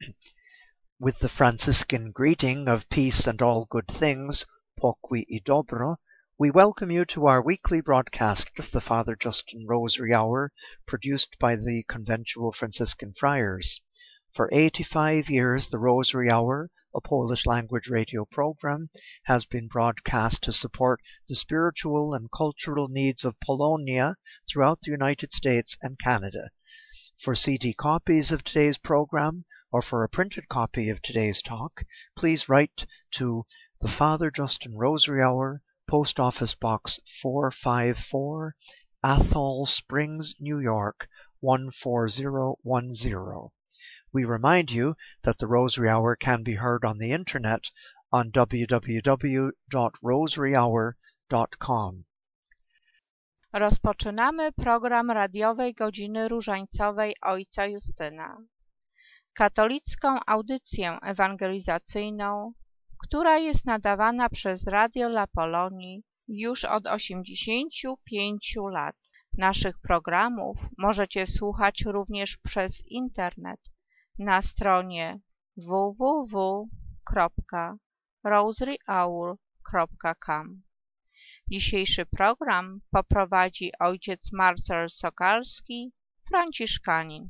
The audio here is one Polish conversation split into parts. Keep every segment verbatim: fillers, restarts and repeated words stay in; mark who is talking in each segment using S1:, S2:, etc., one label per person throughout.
S1: With the Franciscan greeting of peace and all good things, pokój i dobro, we welcome you to our weekly broadcast of the Father Justin Rosary Hour, produced by the Conventual Franciscan Friars. For eighty-five years, the Rosary Hour, a Polish-language radio program, has been broadcast to support the spiritual and cultural needs of Polonia throughout the United States and Canada. For C D copies of today's program, or for a printed copy of today's talk, please write to the Father Justin Rosary Hour, Post Office Box four five four, Athol Springs, New York one four zero one zero. We remind you that the Rosary Hour can be heard on the internet on w w w dot rosary hour dot com.
S2: Rozpoczynamy program radiowej godziny różańcowej Ojca Justyna. Katolicką audycję ewangelizacyjną, która jest nadawana przez Radio La Polonii już od osiemdziesięciu pięciu lat. Naszych programów możecie słuchać również przez internet na stronie w w w kropka rosary hour kropka com. Dzisiejszy program poprowadzi ojciec Marcel Sokalski, franciszkanin.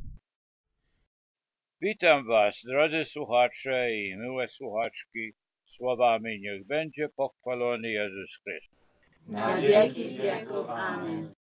S3: Witam Was, drodzy słuchacze i miłe słuchaczki, słowami niech będzie pochwalony Jezus Chrystus.
S4: Na wieki wieków. Amen.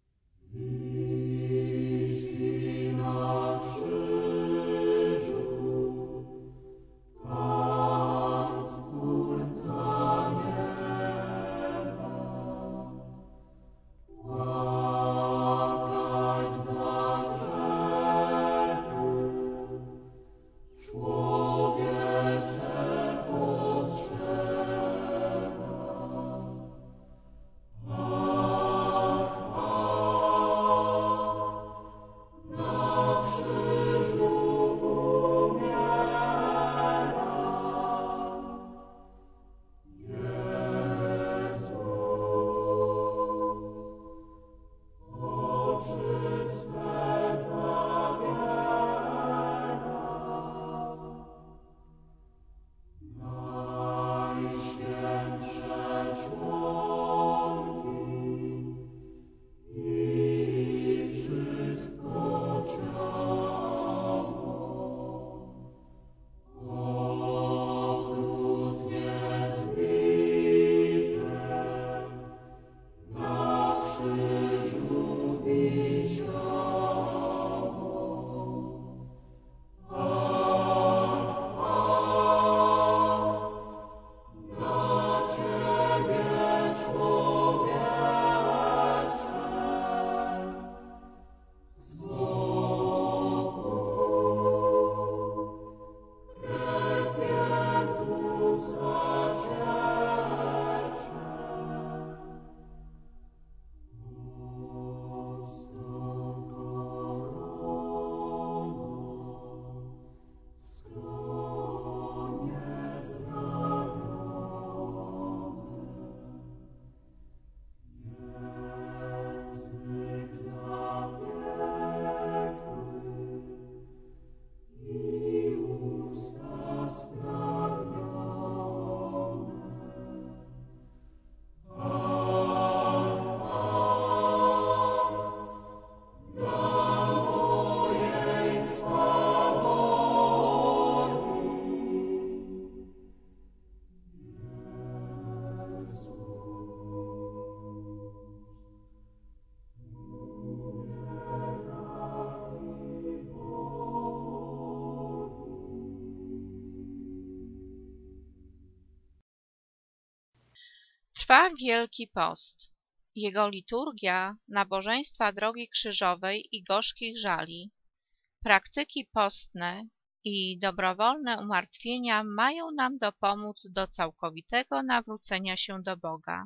S2: Trwa Wielki Post. Jego liturgia, nabożeństwa Drogi Krzyżowej i Gorzkich Żali, praktyki postne i dobrowolne umartwienia mają nam dopomóc do całkowitego nawrócenia się do Boga,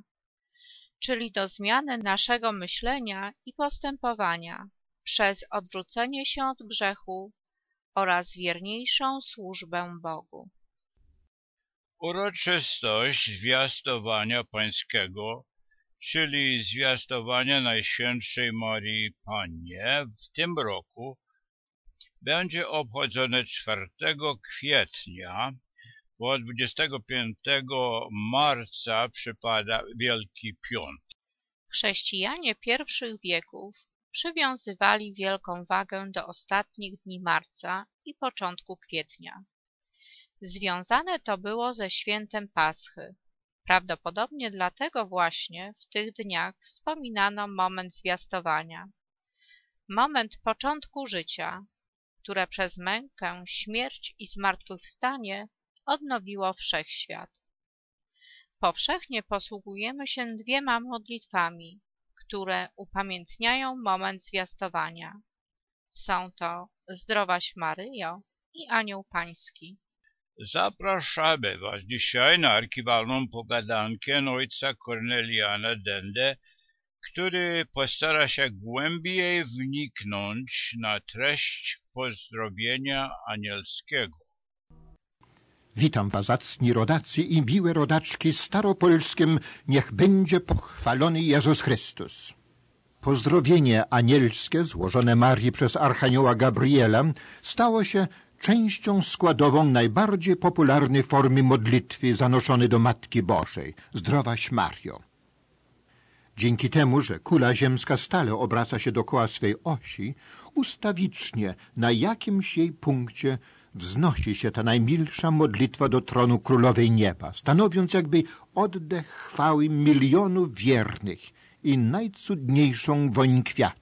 S2: czyli do zmiany naszego myślenia i postępowania przez odwrócenie się od grzechu oraz wierniejszą służbę Bogu.
S3: Uroczystość zwiastowania pańskiego, czyli zwiastowania Najświętszej Marii Pannie w tym roku będzie obchodzone czwartego kwietnia, bo dwudziestego piątego marca przypada Wielki Piątek.
S2: Chrześcijanie pierwszych wieków przywiązywali wielką wagę do ostatnich dni marca i początku kwietnia. Związane to było ze świętem Paschy. Prawdopodobnie dlatego właśnie w tych dniach wspominano moment zwiastowania. Moment początku życia, które przez mękę, śmierć i zmartwychwstanie odnowiło wszechświat. Powszechnie posługujemy się dwiema modlitwami, które upamiętniają moment zwiastowania. Są to Zdrowaś Maryjo i Anioł Pański.
S3: Zapraszamy Was dzisiaj na archiwalną pogadankę ojca Korneliana Dendę, który postara się głębiej wniknąć na treść pozdrowienia anielskiego.
S5: Witam was, zacni rodacy i miłe rodaczki staropolskim, niech będzie pochwalony Jezus Chrystus. Pozdrowienie anielskie złożone Marii przez Archanioła Gabriela stało się częścią składową najbardziej popularnej formy modlitwy zanoszonej do Matki Bożej. Zdrowaś Mario. Dzięki temu, że kula ziemska stale obraca się dookoła swej osi, ustawicznie na jakimś jej punkcie wznosi się ta najmilsza modlitwa do tronu Królowej Nieba, stanowiąc jakby oddech chwały milionów wiernych i najcudniejszą woń kwiat.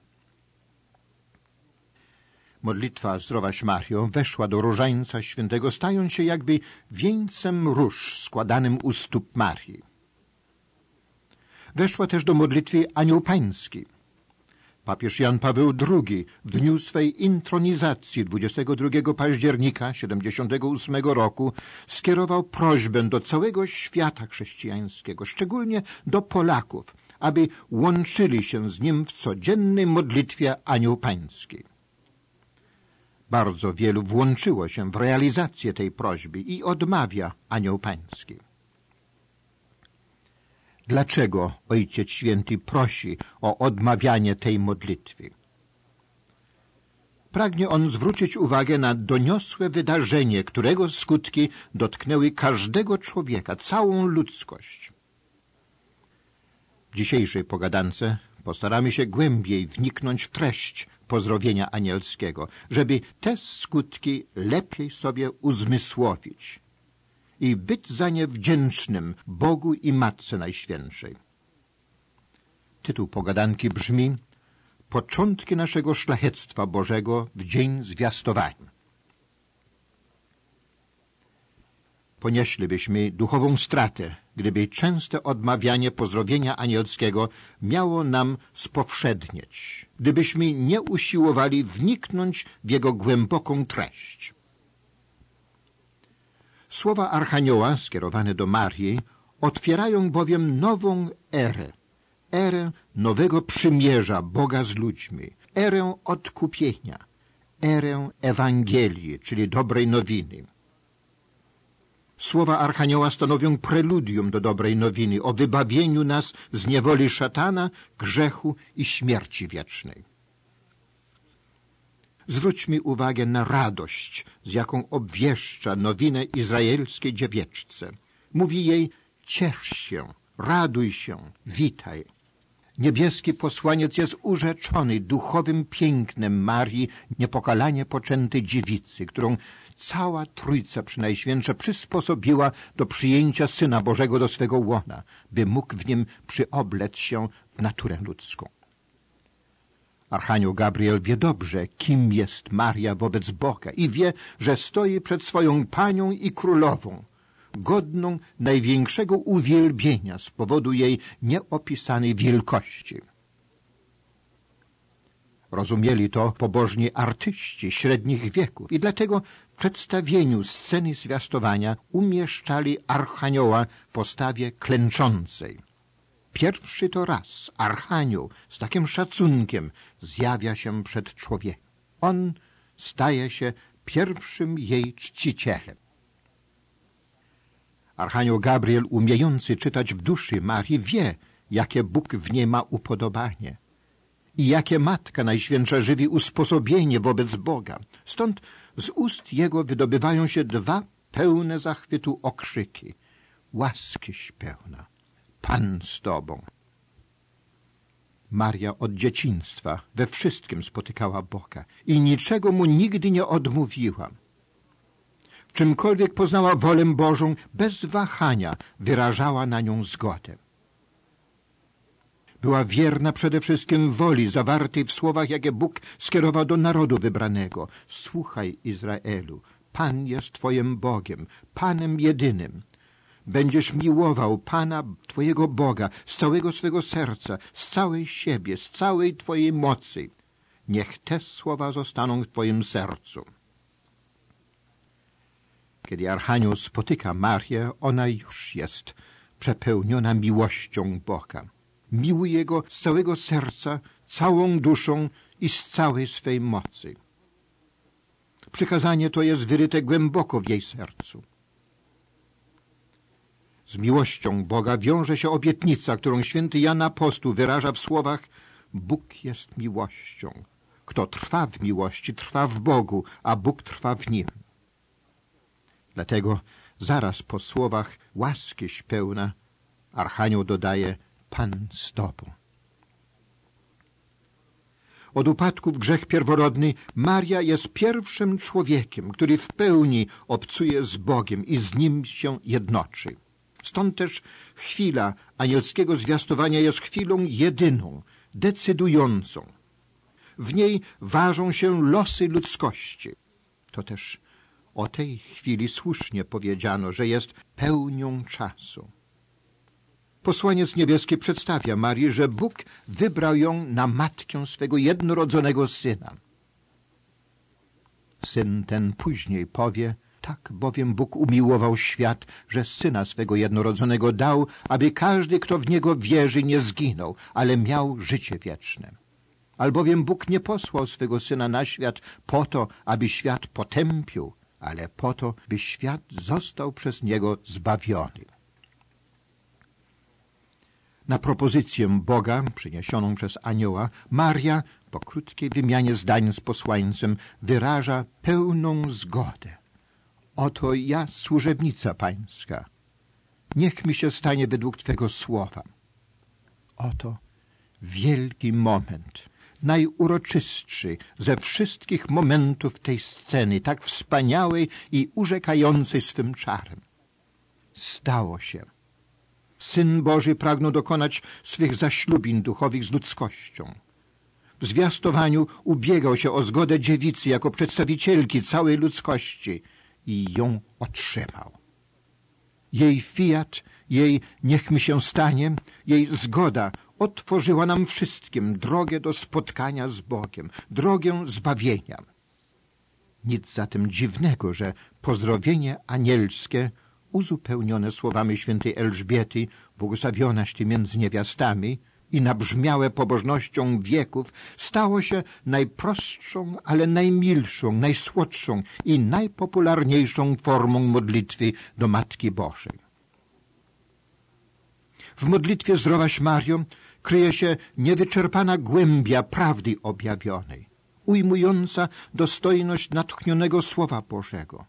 S5: Modlitwa Zdrowaś Mario weszła do różańca świętego, stając się jakby wieńcem róż składanym u stóp Marii. Weszła też do modlitwy Anioł Pański. Papież Jan Paweł drugi w dniu swej intronizacji dwudziestego drugiego października siedemdziesiątego ósmego roku skierował prośbę do całego świata chrześcijańskiego, szczególnie do Polaków, aby łączyli się z nim w codziennej modlitwie Anioł Pański. Bardzo wielu włączyło się w realizację tej prośby i odmawia Anioł Pański. Dlaczego Ojciec Święty prosi o odmawianie tej modlitwy? Pragnie on zwrócić uwagę na doniosłe wydarzenie, którego skutki dotknęły każdego człowieka, całą ludzkość. W dzisiejszej pogadance postaramy się głębiej wniknąć w treść pozdrowienia anielskiego, żeby te skutki lepiej sobie uzmysłowić i być za nie wdzięcznym Bogu i Matce Najświętszej. Tytuł pogadanki brzmi: Początki naszego szlachectwa Bożego w dzień zwiastowania. Ponieślibyśmy duchową stratę, gdyby częste odmawianie pozdrowienia anielskiego miało nam spowszednieć, gdybyśmy nie usiłowali wniknąć w jego głęboką treść. Słowa Archanioła skierowane do Marii otwierają bowiem nową erę, erę nowego przymierza Boga z ludźmi, erę odkupienia, erę Ewangelii, czyli dobrej nowiny. Słowa Archanioła stanowią preludium do dobrej nowiny o wybawieniu nas z niewoli szatana, grzechu i śmierci wiecznej. Zwróćmy uwagę na radość, z jaką obwieszcza nowinę izraelskiej dziewieczce. Mówi jej: ciesz się, raduj się, witaj. Niebieski posłaniec jest urzeczony duchowym pięknem Marii, niepokalanie poczętej dziewicy, którą cała Trójca Przynajświętsza przysposobiła do przyjęcia Syna Bożego do swego łona, by mógł w nim przyoblec się w naturę ludzką. Archanioł Gabriel wie dobrze, kim jest Maria wobec Boga i wie, że stoi przed swoją Panią i Królową, godną największego uwielbienia z powodu jej nieopisanej wielkości. Rozumieli to pobożni artyści średnich wieków i dlatego w przedstawieniu sceny zwiastowania umieszczali Archanioła w postawie klęczącej. Pierwszy to raz Archanioł z takim szacunkiem zjawia się przed człowiekiem. On staje się pierwszym jej czcicielem. Archanioł Gabriel, umiejący czytać w duszy Marii, wie, jakie Bóg w niej ma upodobanie. i jakie Matka Najświętsza żywi usposobienie wobec Boga. Stąd z ust Jego wydobywają się dwa pełne zachwytu okrzyki. Łaskiś pełna, Pan z Tobą. Maria od dzieciństwa we wszystkim spotykała Boga i niczego Mu nigdy nie odmówiła. W czymkolwiek poznała wolę Bożą, bez wahania wyrażała na nią zgodę. Była wierna przede wszystkim woli zawartej w słowach, jakie Bóg skierował do narodu wybranego. Słuchaj, Izraelu, Pan jest Twoim Bogiem, Panem jedynym. Będziesz miłował Pana, Twojego Boga, z całego swego serca, z całej siebie, z całej Twojej mocy. Niech te słowa zostaną w Twoim sercu. Kiedy Archanioł spotyka Marię, ona już jest przepełniona miłością Boga. Miłuje Go z całego serca, całą duszą i z całej swej mocy. Przykazanie to jest wyryte głęboko w jej sercu. Z miłością Boga wiąże się obietnica, którą święty Jan Apostoł wyraża w słowach: Bóg jest miłością. Kto trwa w miłości, trwa w Bogu, a Bóg trwa w nim. Dlatego zaraz po słowach łaskiś pełna Archanioł dodaje: Pan z Tobą. Od upadku w grzech pierworodny Maria jest pierwszym człowiekiem, który w pełni obcuje z Bogiem i z Nim się jednoczy. Stąd też chwila anielskiego zwiastowania jest chwilą jedyną, decydującą. W niej ważą się losy ludzkości. To też o tej chwili słusznie powiedziano, że jest pełnią czasu. Posłaniec niebieski przedstawia Marii, że Bóg wybrał ją na matkę swego jednorodzonego Syna. Syn ten później powie: tak bowiem Bóg umiłował świat, że Syna swego jednorodzonego dał, aby każdy, kto w Niego wierzy, nie zginął, ale miał życie wieczne. Albowiem Bóg nie posłał swego Syna na świat po to, aby świat potępił, ale po to, by świat został przez Niego zbawiony. Na propozycję Boga, przyniesioną przez anioła, Maria, po krótkiej wymianie zdań z posłańcem, wyraża pełną zgodę. Oto ja, służebnica Pańska. Niech mi się stanie według Twego słowa. Oto wielki moment, najuroczystszy ze wszystkich momentów tej sceny, tak wspaniałej i urzekającej swym czarem. Stało się. Syn Boży pragnął dokonać swych zaślubin duchowych z ludzkością. W zwiastowaniu ubiegał się o zgodę dziewicy jako przedstawicielki całej ludzkości i ją otrzymał. Jej fiat, jej niech mi się stanie, jej zgoda otworzyła nam wszystkim drogę do spotkania z Bogiem, drogę zbawienia. Nic zatem dziwnego, że pozdrowienie anielskie, uzupełnione słowami świętej Elżbiety, błogosławionaś Ty między niewiastami, i nabrzmiałe pobożnością wieków, stało się najprostszą, ale najmilszą, najsłodszą i najpopularniejszą formą modlitwy do Matki Bożej. W modlitwie Zdrowaś Mario kryje się niewyczerpana głębia prawdy objawionej, ujmująca dostojność natchnionego Słowa Bożego.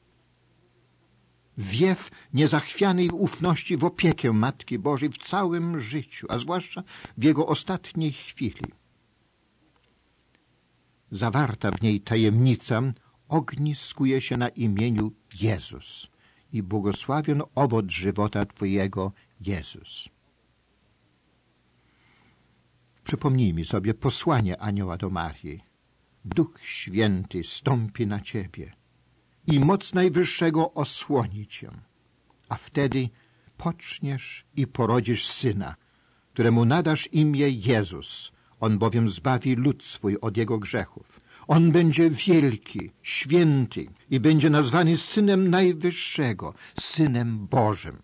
S5: Wiew niezachwianej ufności w opiekę Matki Bożej w całym życiu, a zwłaszcza w jego ostatniej chwili. Zawarta w niej tajemnica ogniskuje się na imieniu Jezus i błogosławion owoc żywota Twojego, Jezus. Przypomnijmy sobie posłanie anioła do Marii. Duch Święty stąpi na Ciebie i moc Najwyższego osłoni Cię, a wtedy poczniesz i porodzisz Syna, któremu nadasz imię Jezus. On bowiem zbawi lud swój od jego grzechów. On będzie wielki, święty i będzie nazwany Synem Najwyższego, Synem Bożym.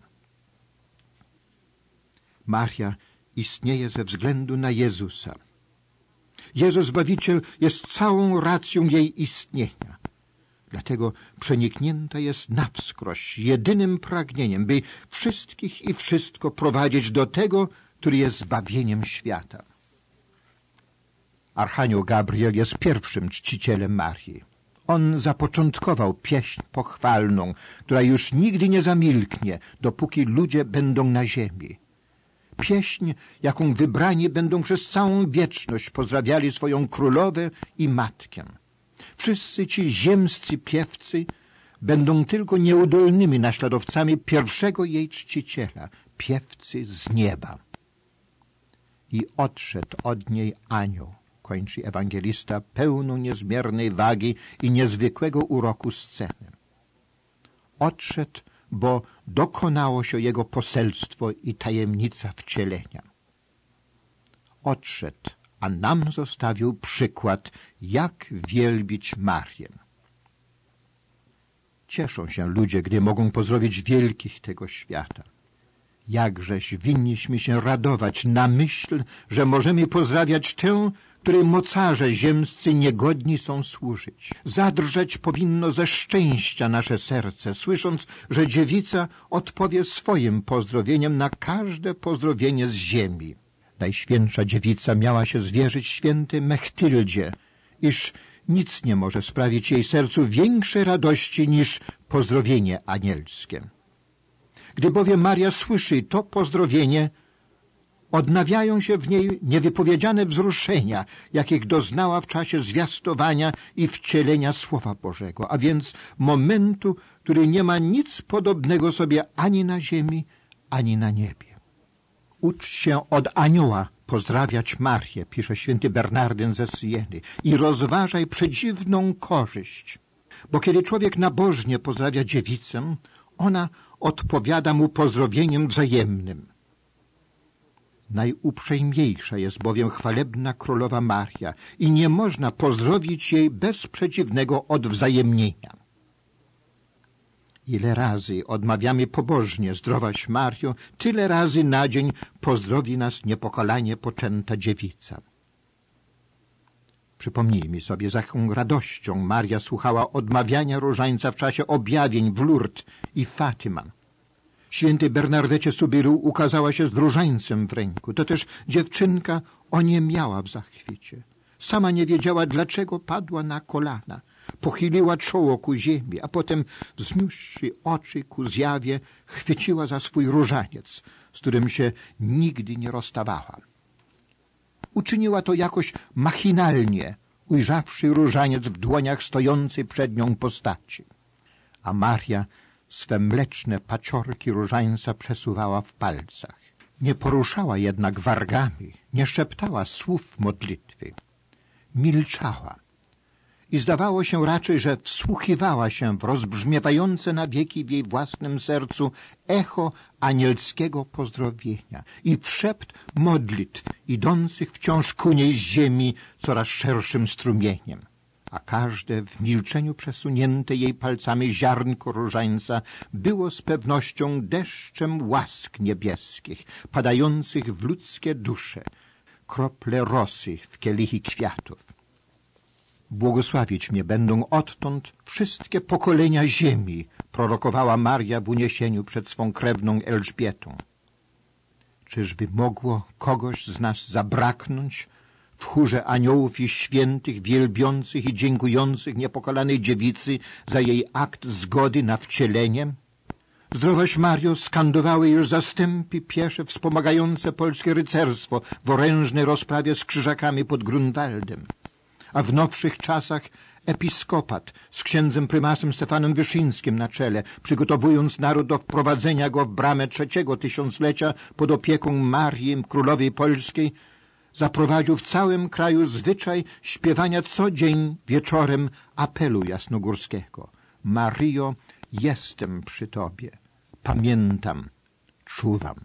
S5: Maria istnieje ze względu na Jezusa. Jezus Zbawiciel jest całą racją jej istnienia. Dlatego przeniknięta jest na wskroś jedynym pragnieniem, by wszystkich i wszystko prowadzić do tego, który jest zbawieniem świata. Archanioł Gabriel jest pierwszym czcicielem Marii. On zapoczątkował pieśń pochwalną, która już nigdy nie zamilknie, dopóki ludzie będą na ziemi. Pieśń, jaką wybrani będą przez całą wieczność pozdrawiali swoją królowę i matkę. Wszyscy ci ziemscy piewcy będą tylko nieudolnymi naśladowcami pierwszego jej czciciela, piewcy z nieba. I odszedł od niej anioł, kończy ewangelista, pełną niezmiernej wagi i niezwykłego uroku sceny. Odszedł, bo dokonało się jego poselstwo i tajemnica wcielenia. Odszedł, a nam zostawił przykład, jak wielbić Marię. Cieszą się ludzie, gdy mogą pozdrowić wielkich tego świata. Jakżeś winniśmy się radować na myśl, że możemy pozdrawiać tę, której mocarze ziemscy niegodni są służyć. Zadrżeć powinno ze szczęścia nasze serce, słysząc, że dziewica odpowie swoim pozdrowieniem na każde pozdrowienie z ziemi. Najświętsza dziewica miała się zwierzyć świętej Mechtyldzie, iż nic nie może sprawić jej sercu większej radości niż pozdrowienie anielskie. Gdy bowiem Maria słyszy to pozdrowienie, odnawiają się w niej niewypowiedziane wzruszenia, jakich doznała w czasie zwiastowania i wcielenia Słowa Bożego, a więc momentu, który nie ma nic podobnego sobie ani na ziemi, ani na niebie. Ucz się od anioła pozdrawiać Marię, pisze święty Bernardyn ze Sieny, i rozważaj przedziwną korzyść, bo kiedy człowiek nabożnie pozdrawia dziewicę, ona odpowiada mu pozdrowieniem wzajemnym. Najuprzejmiejsza jest bowiem chwalebna królowa Maria i nie można pozdrowić jej bez przeciwnego odwzajemnienia. Ile razy odmawiamy pobożnie zdrowaś Mario, tyle razy na dzień pozdrowi nas niepokalanie poczęta dziewica. Przypomnijmy sobie, z jaką radością Maria słuchała odmawiania różańca w czasie objawień w Lourdes i Fatyma. Świętej Bernardecie Subiru ukazała się z różańcem w ręku. To też dziewczynka oniemiała w zachwycie. Sama nie wiedziała, dlaczego padła na kolana. Pochyliła czoło ku ziemi, a potem, wzniósłszy oczy ku zjawie, chwyciła za swój różaniec, z którym się nigdy nie rozstawała. Uczyniła to jakoś machinalnie, ujrzawszy różaniec w dłoniach stojącej przed nią postaci. A Maria swe mleczne paciorki różańca przesuwała w palcach. Nie poruszała jednak wargami, nie szeptała słów modlitwy. Milczała. I zdawało się raczej, że wsłuchiwała się w rozbrzmiewające na wieki w jej własnym sercu echo anielskiego pozdrowienia i w szept modlitw idących wciąż ku niej z ziemi coraz szerszym strumieniem. A każde w milczeniu przesunięte jej palcami ziarnko różańca było z pewnością deszczem łask niebieskich, padających w ludzkie dusze, krople rosy w kielichy kwiatów. Błogosławić mnie będą odtąd wszystkie pokolenia ziemi, prorokowała Maria w uniesieniu przed swą krewną Elżbietą. Czyżby mogło kogoś z nas zabraknąć w chórze aniołów i świętych, wielbiących i dziękujących niepokalanej dziewicy za jej akt zgody na wcielenie? Zdrowaś Mario skandowały już zastępy piesze wspomagające polskie rycerstwo w orężnej rozprawie z krzyżakami pod Grunwaldem. A w nowszych czasach episkopat z księdzem prymasem Stefanem Wyszyńskim na czele, przygotowując naród do wprowadzenia go w bramę trzeciego tysiąclecia pod opieką Marii Królowej Polskiej, zaprowadził w całym kraju zwyczaj śpiewania co dzień wieczorem apelu jasnogórskiego. Maryjo, jestem przy Tobie, pamiętam, czuwam.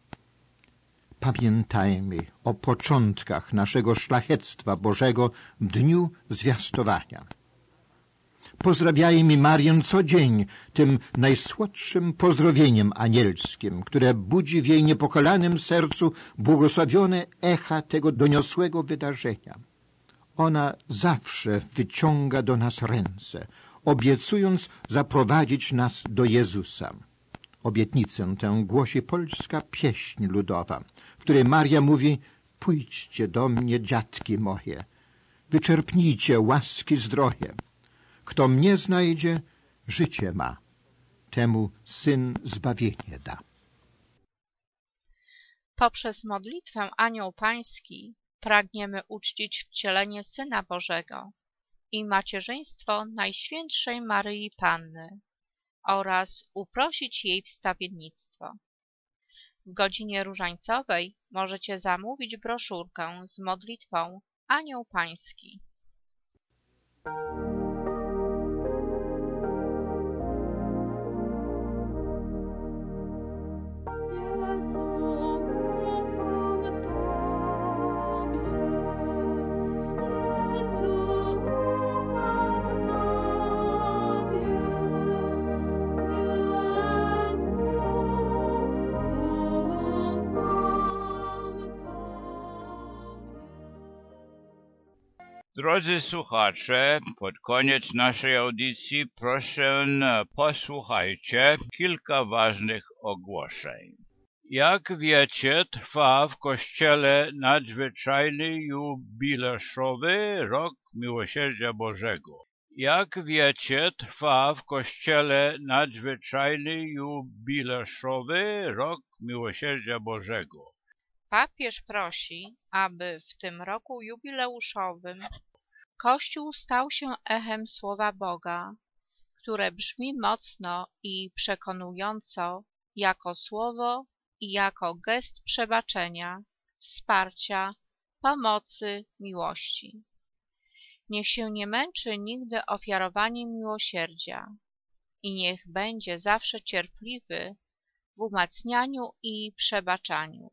S5: Pamiętajmy o początkach naszego szlachectwa Bożego w dniu zwiastowania. Pozdrawiajmy Marię co dzień tym najsłodszym pozdrowieniem anielskim, które budzi w jej niepokalanym sercu błogosławione echa tego doniosłego wydarzenia. Ona zawsze wyciąga do nas ręce, obiecując zaprowadzić nas do Jezusa. Obietnicę tę głosi polska pieśń ludowa, w której Maria mówi: pójdźcie do mnie, dziatki moje, wyczerpnijcie łaski zdrowie. Kto mnie znajdzie, życie ma. Temu Syn zbawienie da.
S2: Poprzez modlitwę Anioł Pański pragniemy uczcić wcielenie Syna Bożego i macierzyństwo Najświętszej Maryi Panny oraz uprosić jej wstawiennictwo. W godzinie różańcowej możecie zamówić broszurkę z modlitwą Anioł Pański.
S3: Drodzy słuchacze, pod koniec naszej audycji proszę posłuchajcie kilka ważnych ogłoszeń. Jak wiecie, trwa w Kościele nadzwyczajny jubileuszowy Rok Miłosierdzia Bożego. Jak wiecie, trwa w Kościele nadzwyczajny jubileuszowy Rok Miłosierdzia Bożego.
S2: Papież prosi, aby w tym roku jubileuszowym Kościół stał się echem Słowa Boga, które brzmi mocno i przekonująco jako słowo i jako gest przebaczenia, wsparcia, pomocy, miłości. Niech się nie męczy nigdy ofiarowaniem miłosierdzia i niech będzie zawsze cierpliwy w umacnianiu i przebaczaniu.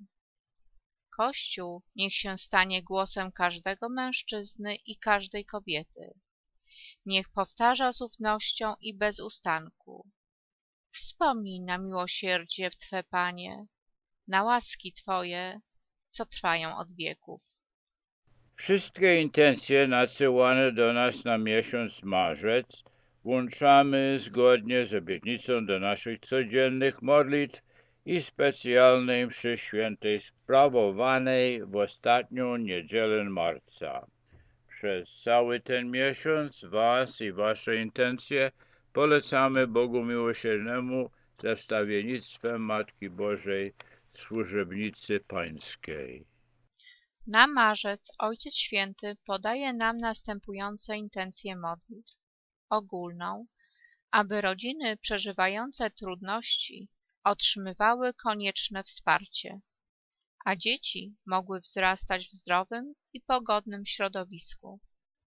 S2: Kościół niech się stanie głosem każdego mężczyzny i każdej kobiety. Niech powtarza z ufnością i bez ustanku: wspomnij na miłosierdzie Twe, Panie, na łaski Twoje, co trwają od wieków.
S3: Wszystkie intencje nadsyłane do nas na miesiąc marzec włączamy zgodnie z obietnicą do naszych codziennych modlitw i specjalnej mszy świętej sprawowanej w ostatnią niedzielę marca. Przez cały ten miesiąc Was i Wasze intencje polecamy Bogu Miłosiernemu ze wstawiennictwem Matki Bożej, służebnicy Pańskiej.
S2: Na marzec Ojciec Święty podaje nam następujące intencje modlitw. Ogólną, aby rodziny przeżywające trudności otrzymywały konieczne wsparcie, a dzieci mogły wzrastać w zdrowym i pogodnym środowisku.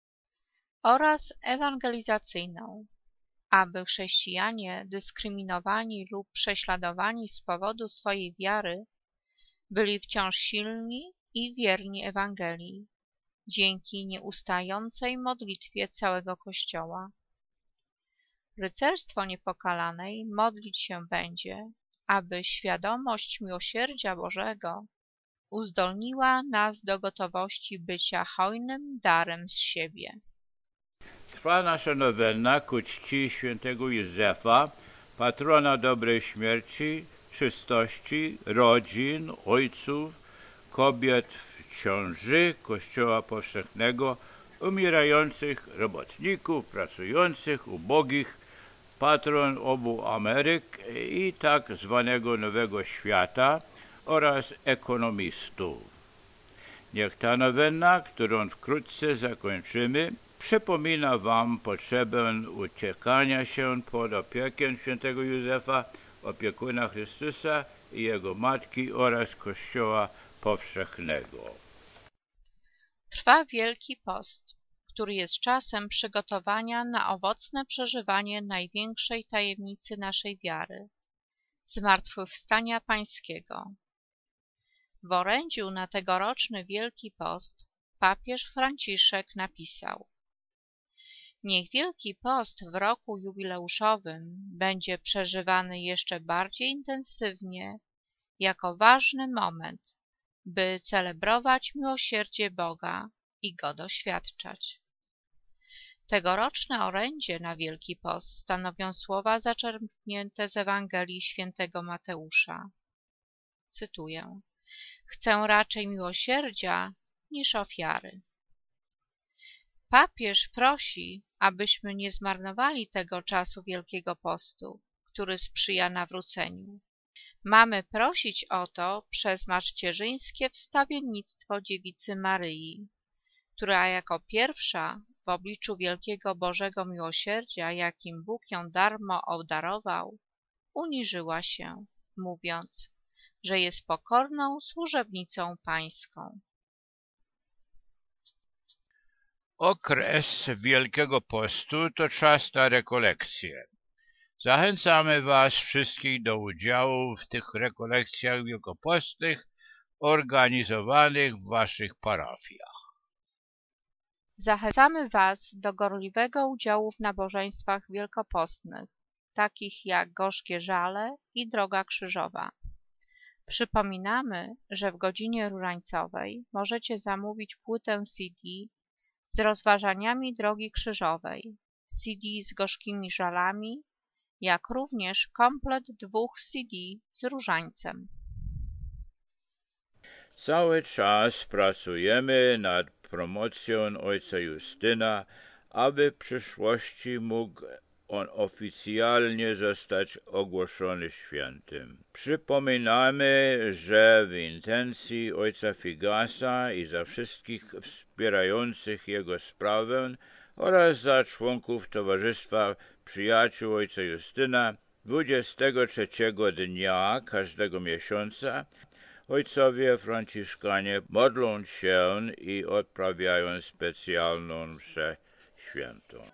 S2: Oraz ewangelizacyjną, aby chrześcijanie dyskryminowani lub prześladowani z powodu swojej wiary byli wciąż silni i wierni Ewangelii, dzięki nieustającej modlitwie całego Kościoła. Rycerstwo Niepokalanej modlić się będzie, aby świadomość miłosierdzia Bożego uzdolniła nas do gotowości bycia hojnym darem z siebie.
S3: Trwa nasza nowenna ku czci świętego Józefa, patrona dobrej śmierci, czystości, rodzin, ojców, kobiet w ciąży, Kościoła powszechnego, umierających robotników, pracujących, ubogich, patron obu Ameryk i tak zwanego Nowego Świata oraz ekonomistów. Niech ta nowenna, którą wkrótce zakończymy, przypomina Wam potrzebę uciekania się pod opiekę świętego Józefa, opiekuna Chrystusa i Jego Matki oraz Kościoła powszechnego.
S2: Trwa Wielki Post, który jest czasem przygotowania na owocne przeżywanie największej tajemnicy naszej wiary – Zmartwychwstania Pańskiego. W orędziu na tegoroczny Wielki Post papież Franciszek napisał: niech Wielki Post w roku jubileuszowym będzie przeżywany jeszcze bardziej intensywnie jako ważny moment, by celebrować miłosierdzie Boga i go doświadczać. Tegoroczne orędzie na Wielki Post stanowią słowa zaczerpnięte z Ewangelii świętego Mateusza. Cytuję: chcę raczej miłosierdzia niż ofiary. Papież prosi, abyśmy nie zmarnowali tego czasu Wielkiego Postu, który sprzyja nawróceniu. Mamy prosić o to przez macierzyńskie wstawiennictwo Dziewicy Maryi, która jako pierwsza w obliczu wielkiego Bożego miłosierdzia, jakim Bóg ją darmo obdarował, uniżyła się, mówiąc, że jest pokorną służebnicą pańską.
S3: Okres Wielkiego Postu to czas na rekolekcje. Zachęcamy Was wszystkich do udziału w tych rekolekcjach wielkopostnych organizowanych w Waszych parafiach.
S2: Zachęcamy Was do gorliwego udziału w nabożeństwach wielkopostnych, takich jak Gorzkie Żale i Droga Krzyżowa. Przypominamy, że w godzinie różańcowej możecie zamówić płytę C D z rozważaniami Drogi Krzyżowej, C D z Gorzkimi Żalami, jak również komplet dwóch C D z różańcem.
S3: Cały czas pracujemy nad promocją ojca Justyna, aby w przyszłości mógł on oficjalnie zostać ogłoszony świętym. Przypominamy, że w intencji ojca Figasa i za wszystkich wspierających jego sprawę oraz za członków Towarzystwa Przyjaciół ojca Justyna dwudziestego trzeciego dnia każdego miesiąca ojcowie franciszkanie modlą się i odprawiają specjalną mszę świętą.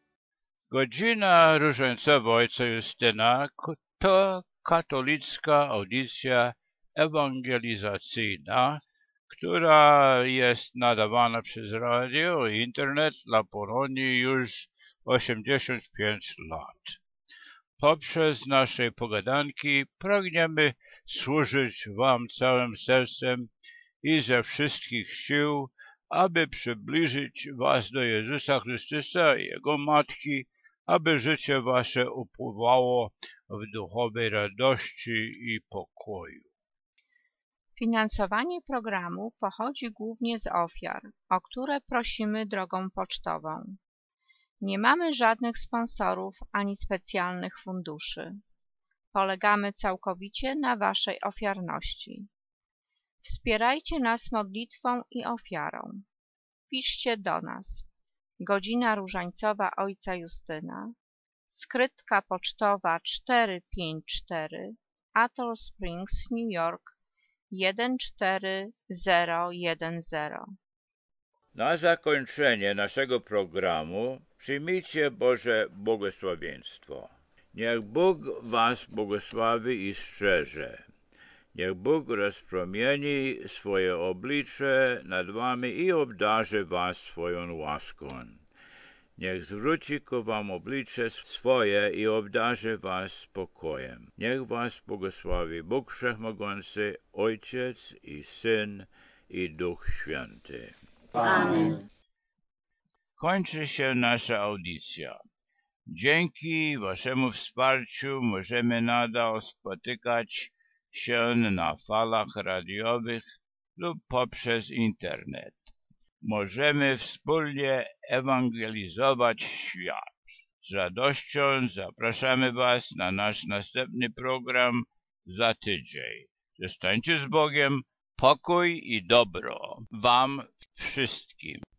S3: Godzina różańcowa ojca Justyna to katolicka audycja ewangelizacyjna, która jest nadawana przez radio i internet dla Polonii już osiemdziesiąt pięć lat. Poprzez nasze pogadanki pragniemy służyć Wam całym sercem i ze wszystkich sił, aby przybliżyć Was do Jezusa Chrystusa i Jego Matki, aby życie Wasze upływało w duchowej radości i pokoju.
S2: Finansowanie programu pochodzi głównie z ofiar, o które prosimy drogą pocztową. Nie mamy żadnych sponsorów ani specjalnych funduszy. Polegamy całkowicie na Waszej ofiarności. Wspierajcie nas modlitwą i ofiarą. Piszcie do nas. Godzina różańcowa ojca Justyna, skrytka pocztowa czterysta pięćdziesiąt cztery, Atoll Springs, New York jeden cztery zero jeden zero.
S3: Na zakończenie naszego programu przyjmijcie Boże błogosławieństwo. Niech Bóg Was błogosławi i strzeże. Niech Bóg rozpromieni swoje oblicze nad Wami i obdarzy Was swoją łaską. Niech zwróci ku Wam oblicze swoje i obdarzy Was spokojem. Niech Was błogosławi Bóg Wszechmogący, Ojciec i Syn i Duch Święty.
S4: Amen.
S3: Kończy się nasza audycja. Dzięki Waszemu wsparciu możemy nadal spotykać się na falach radiowych lub poprzez internet. Możemy wspólnie ewangelizować świat. Z radością zapraszamy Was na nasz następny program za tydzień. Zostańcie z Bogiem, pokój i dobro Wam wszystkim.